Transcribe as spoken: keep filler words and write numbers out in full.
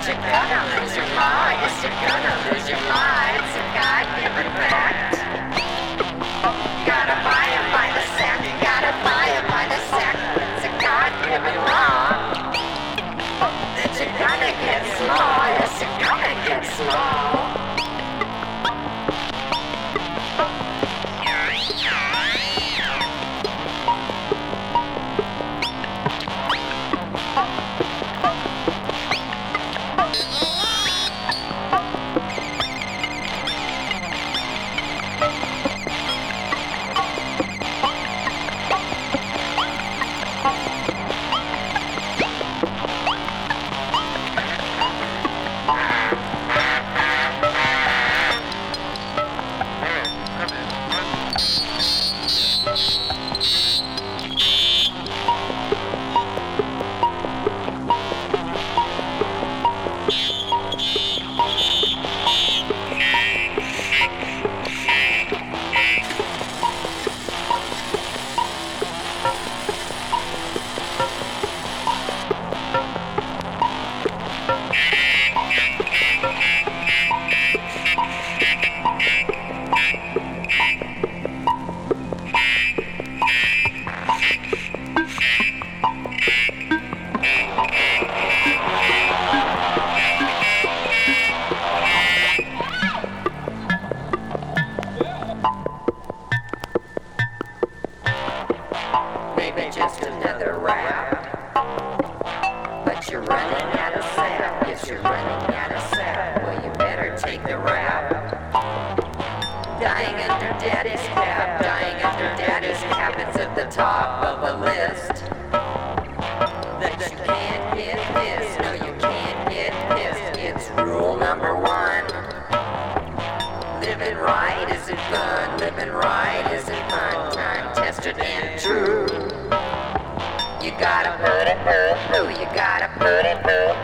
you're gonna lose your mind. Yes, you're gonna lose your mind. It's a God-given fact. Gotta buy it by the sack. You gotta buy it by the sack. It's a God-given law that you're gonna get small. Yes, you're gonna get small. Maybe just another rap, but you're running out of sap. Yes, you're running out of sap. Well, you better take the rap. Dying under daddy's cap, dying under daddy's cap. It's at the top of a list that you can't get this. No, you can't get this. It's rule number one. Living right isn't fun. Living right isn't fun. Time tested and true. You gotta put it, ooh, you gotta put it, ooh.